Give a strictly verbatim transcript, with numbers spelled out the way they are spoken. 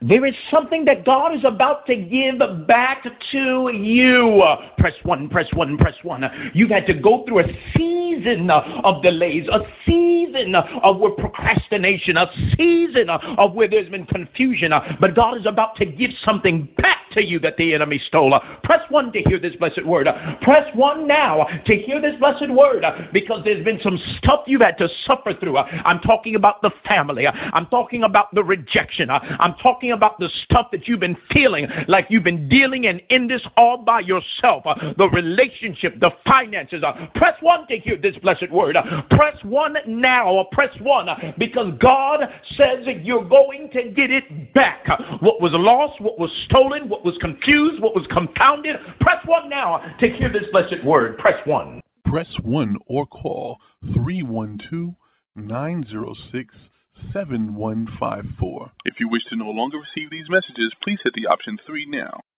There is something that God is about to give back to you. Press one, press one, press one. You've had to go through a season of delays, a season of where procrastination, a season of where there's been confusion. But God is about to give something back to you that the enemy stole. Press one to hear this blessed word. Press one now to hear this blessed word, because there's been some stuff you've had to suffer through. I'm talking about the family. I'm talking about the rejection. I'm talking about the stuff that you've been feeling like you've been dealing in, in this all by yourself. The relationship, the finances. Press one to hear this blessed word. Press one now. Press one because God says that you're going to get it back. What was lost, what was stolen, what was confused, what was confounded. Press one now to hear this blessed word. Press one. Press one or call three one two, nine zero six, seven one five four. If you wish to no longer receive these messages, please hit the option three now.